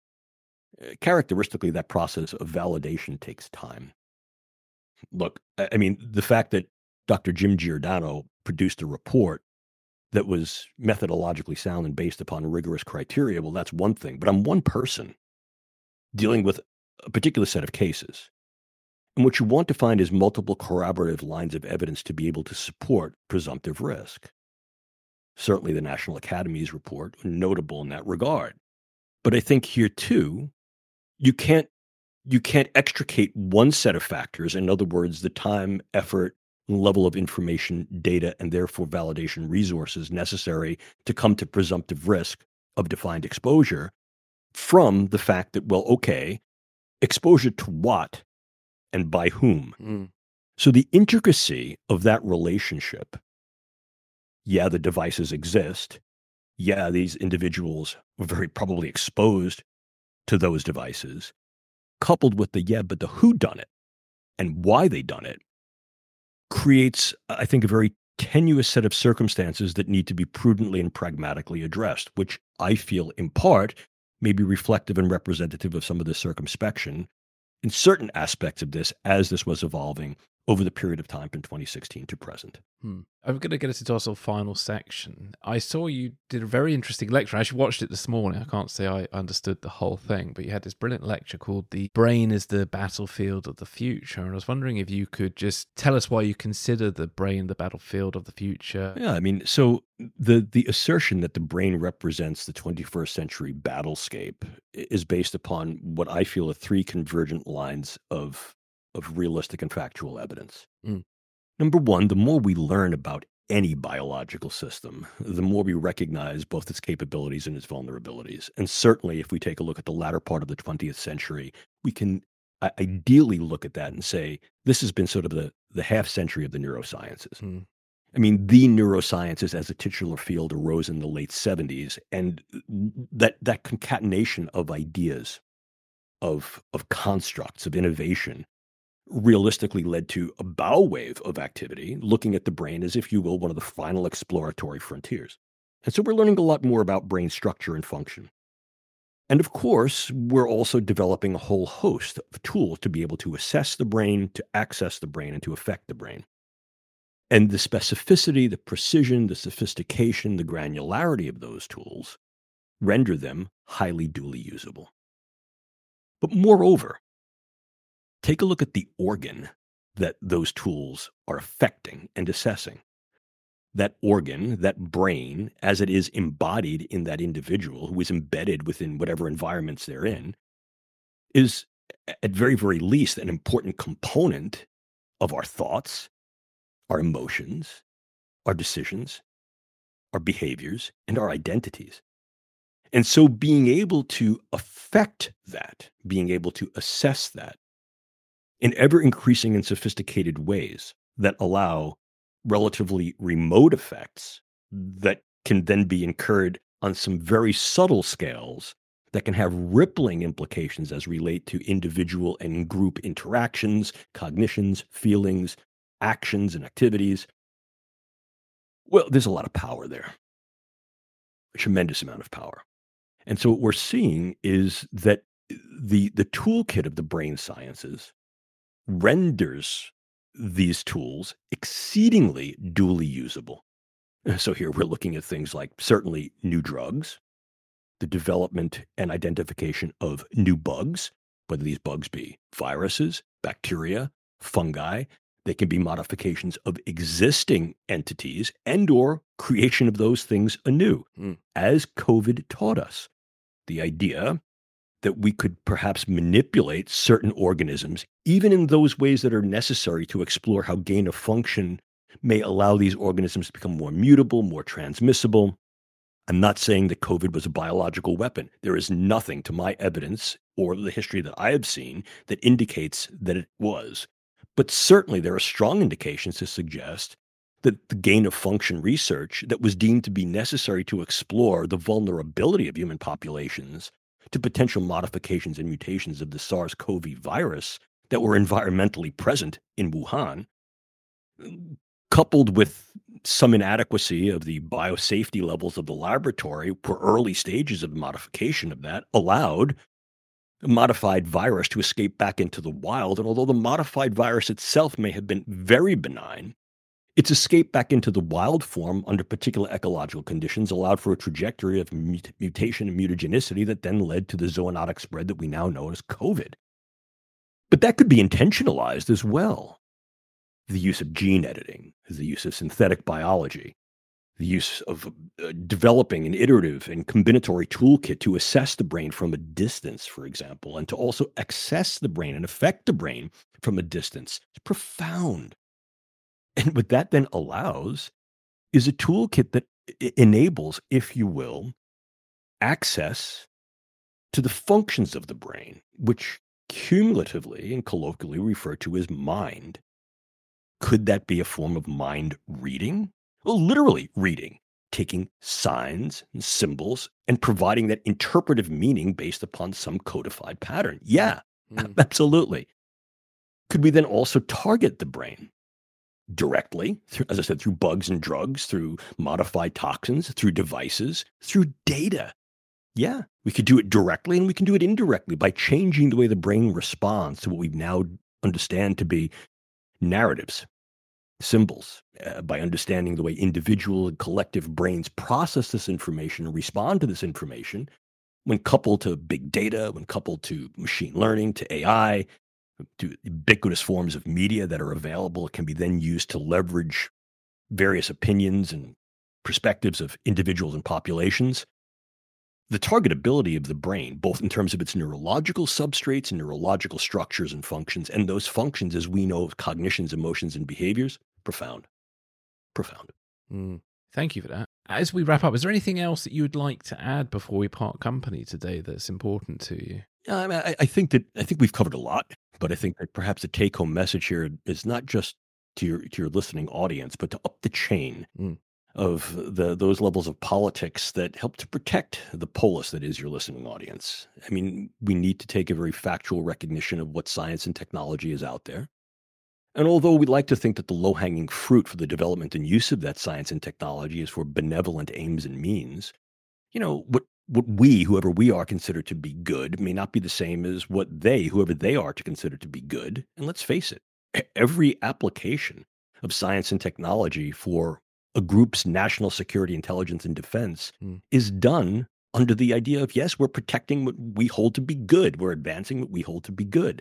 characteristically, that process of validation takes time. Look, I mean, the fact that Dr. Jim Giordano produced a report that was methodologically sound and based upon rigorous criteria, well, that's one thing. But I'm one person dealing with a particular set of cases. And what you want to find is multiple corroborative lines of evidence to be able to support presumptive risk. Certainly the National Academy's report, notable in that regard. But I think here too, you can't extricate one set of factors, in other words, the time, effort, level of information, data, and therefore validation resources necessary to come to presumptive risk of defined exposure, from the fact that, well, okay, exposure to what and by whom? So the intricacy of that relationship, yeah, the devices exist. Yeah, these individuals were very probably exposed to those devices, coupled with but the who done it and why they done it, creates, I think, a very tenuous set of circumstances that need to be prudently and pragmatically addressed, which I feel in part may be reflective and representative of some of the circumspection in certain aspects of this as this was evolving over the period of time from 2016 to present. I'm going to get us into our sort of final section. I saw you did a very interesting lecture. I actually watched it this morning. I can't say I understood the whole thing, but you had this brilliant lecture called The Brain is the Battlefield of the Future. And I was wondering if you could just tell us why you consider the brain the battlefield of the future. Yeah, I mean, so the assertion that the brain represents the 21st century battlescape is based upon what I feel are three convergent lines of realistic and factual evidence. Number one, the more we learn about any biological system, the more we recognize both its capabilities and its vulnerabilities. And certainly, if we take a look at the latter part of the 20th century, we can ideally look at that and say, this has been sort of the half century of the neurosciences. I mean, the neurosciences as a titular field arose in the late 70s, and that concatenation of ideas, of constructs, of innovation, realistically led to a bow wave of activity, looking at the brain as, if you will, one of the final exploratory frontiers. And so we're learning a lot more about brain structure and function. And of course, we're also developing a whole host of tools to be able to assess the brain, to access the brain, and to affect the brain. And the specificity, the precision, the sophistication, the granularity of those tools render them highly duly usable. But moreover, take a look at the organ that those tools are affecting and assessing. That organ, that brain, as it is embodied in that individual who is embedded within whatever environments they're in, is at very, very least an important component of our thoughts, our emotions, our decisions, our behaviors, and our identities. And so being able to affect that, being able to assess that in ever-increasing and sophisticated ways that allow relatively remote effects that can then be incurred on some very subtle scales that can have rippling implications as relate to individual and group interactions, cognitions, feelings, actions, and activities. Well, there's a lot of power there, a tremendous amount of power. And so what we're seeing is that the toolkit of the brain sciences renders these tools exceedingly duly usable. So here we're looking at things like certainly new drugs, the development and identification of new bugs, whether these bugs be viruses, bacteria, fungi. They can be modifications of existing entities and or creation of those things anew, as COVID taught us. The idea that we could perhaps manipulate certain organisms, even in those ways that are necessary to explore how gain of function may allow these organisms to become more mutable, more transmissible. I'm not saying that COVID was a biological weapon. There is nothing to my evidence or the history that I have seen that indicates that it was. But certainly there are strong indications to suggest that the gain of function research that was deemed to be necessary to explore the vulnerability of human populations to potential modifications and mutations of the SARS-CoV virus that were environmentally present in Wuhan, coupled with some inadequacy of the biosafety levels of the laboratory for early stages of modification of that allowed a modified virus to escape back into the wild. And although the modified virus itself may have been very benign, its escape back into the wild form under particular ecological conditions allowed for a trajectory of mutation and mutagenicity that then led to the zoonotic spread that we now know as COVID. But that could be intentionalized as well. The use of gene editing, the use of synthetic biology, the use of developing an iterative and combinatory toolkit to assess the brain from a distance, for example, and to also access the brain and affect the brain from a distance. It's profound. And what that then allows is a toolkit that enables, if you will, access to the functions of the brain, which cumulatively and colloquially refer to as mind. Could that be a form of mind reading? Well, literally reading, taking signs and symbols and providing that interpretive meaning based upon some codified pattern. Yeah, absolutely. Could we then also target the brain directly, as I said, through bugs and drugs, through modified toxins, through devices, through data? Yeah, we could do it directly and we can do it indirectly by changing the way the brain responds to what we now understand to be narratives, symbols, by understanding the way individual and collective brains process this information and respond to this information. When coupled to big data, when coupled to machine learning, to AI, to ubiquitous forms of media that are available, it can be then used to leverage various opinions and perspectives of individuals and populations. The targetability of the brain, both in terms of its neurological substrates and neurological structures and functions, and those functions, as we know, of cognitions, emotions, and behaviors, profound. Profound. Thank you for that. As we wrap up, is there anything else that you would like to add before we part company today that's important to you? I think we've covered a lot, but I think that perhaps the take-home message here is not just to your listening audience, but to up the chain of those levels of politics that help to protect the polis that is your listening audience. I mean, we need to take a very factual recognition of what science and technology is out there. And although we'd like to think that the low-hanging fruit for the development and use of that science and technology is for benevolent aims and means, what we, whoever we are, consider to be good may not be the same as what they, whoever they are, to consider to be good. And let's face it, every application of science and technology for a group's national security, intelligence, and defense is done under the idea of, yes, we're protecting what we hold to be good. We're advancing what we hold to be good.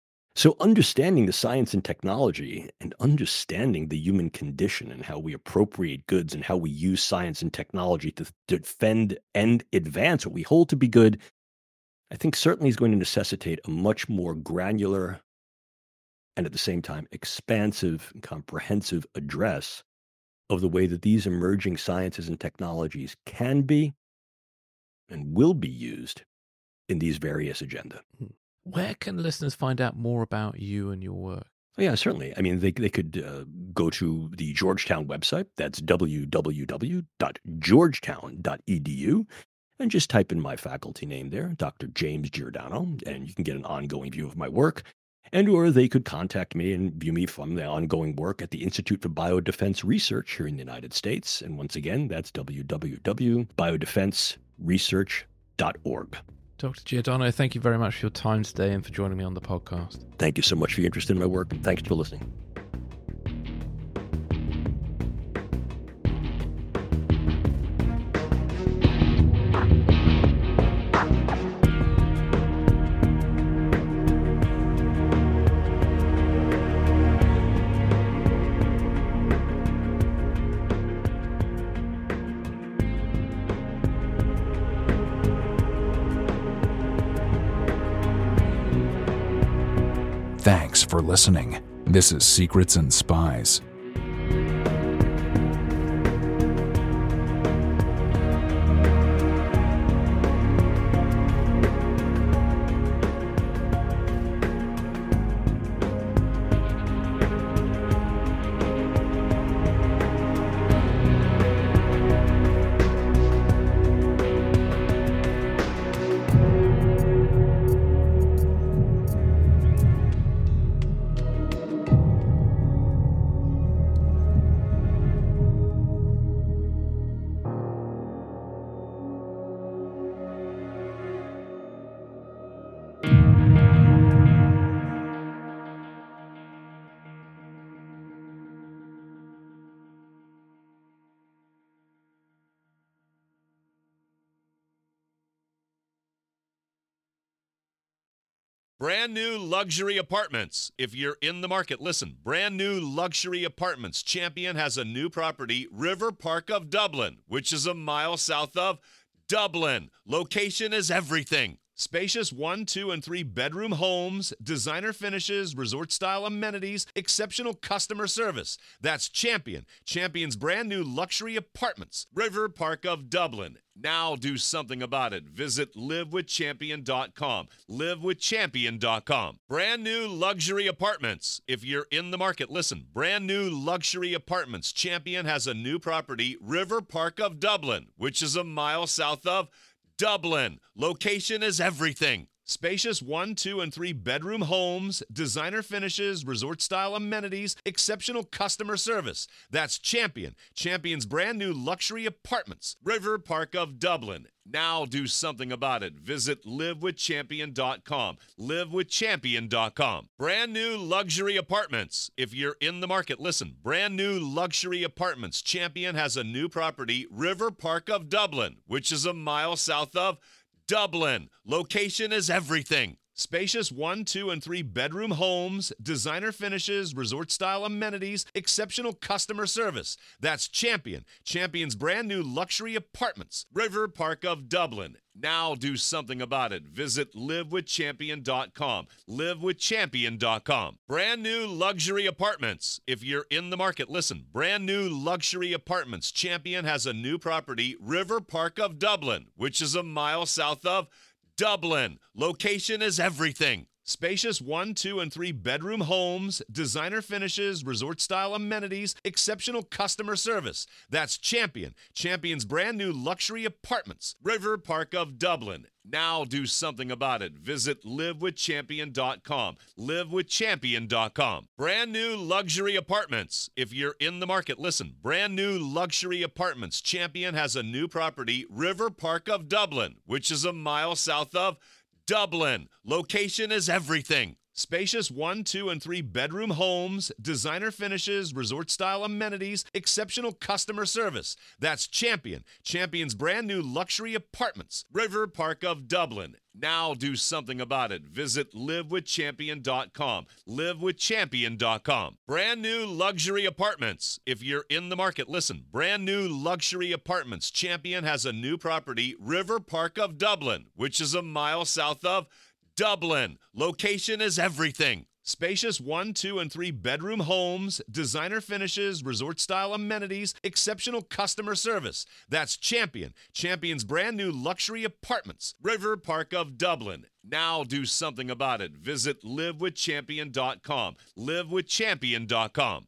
So understanding the science and technology and understanding the human condition and how we appropriate goods and how we use science and technology to defend and advance what we hold to be good, I think certainly is going to necessitate a much more granular and at the same time expansive and comprehensive address of the way that these emerging sciences and technologies can be and will be used in these various agenda. Where can listeners find out more about you and your work? Yeah, certainly. I mean, they could go to the Georgetown website. That's www.georgetown.edu, and just type in my faculty name there, Dr. James Giordano, and you can get an ongoing view of my work. And or they could contact me and view me from the ongoing work at the Institute for Biodefense Research here in the United States. And once again, that's www.biodefenseresearch.org. Dr. Giordano, thank you very much for your time today and for joining me on the podcast. Thank you so much for your interest in my work, and thanks for listening. Thanks for listening. This is Secrets and Spies. Brand new luxury apartments. If you're in the market, listen. Brand new luxury apartments. Champion has a new property, River Park of Dublin, which is a mile south of Dublin. Location is everything. Spacious 1, 2, and 3 bedroom homes, designer finishes, resort-style amenities, exceptional customer service. That's Champion. Champion's brand new luxury apartments, River Park of Dublin. Now do something about it. Visit livewithchampion.com. Livewithchampion.com. Brand new luxury apartments. If you're in the market, listen. Brand new luxury apartments. Champion has a new property, River Park of Dublin, which is a mile south of Dublin. Location is everything. Spacious 1, 2, and 3 bedroom homes, designer finishes, resort-style amenities, exceptional customer service. That's Champion. Champion's brand new luxury apartments, River Park of Dublin. Now do something about it. Visit livewithchampion.com. Livewithchampion.com. Brand new luxury apartments. If you're in the market, listen. Brand new luxury apartments. Champion has a new property, River Park of Dublin, which is a mile south of Dublin. Location is everything. Spacious 1, 2, and 3 bedroom homes, designer finishes, resort-style amenities, exceptional customer service. That's Champion. Champion's brand new luxury apartments, River Park of Dublin. Now do something about it. Visit livewithchampion.com. Livewithchampion.com. Brand new luxury apartments. If you're in the market, listen. Brand new luxury apartments. Champion has a new property, River Park of Dublin, which is a mile south of Dublin. Location is everything. Spacious 1, 2, and 3 bedroom homes, designer finishes, resort-style amenities, exceptional customer service. That's Champion. Champion's brand new luxury apartments, River Park of Dublin. Now do something about it. Visit livewithchampion.com. Livewithchampion.com. Brand new luxury apartments. If you're in the market, listen. Brand new luxury apartments. Champion has a new property, River Park of Dublin, which is a mile south of Dublin. Location is everything. Spacious 1, 2, and 3 bedroom homes, designer finishes, resort-style amenities, exceptional customer service. That's Champion. Champion's brand new luxury apartments, River Park of Dublin. Now do something about it. Visit livewithchampion.com. Livewithchampion.com. Brand new luxury apartments. If you're in the market, listen. Brand new luxury apartments. Champion has a new property, River Park of Dublin, which is a mile south of Dublin. Location is everything. Spacious 1, 2, and 3 bedroom homes, designer finishes, resort-style amenities, exceptional customer service. That's Champion. Champion's brand new luxury apartments, River Park of Dublin. Now do something about it. Visit livewithchampion.com. Livewithchampion.com.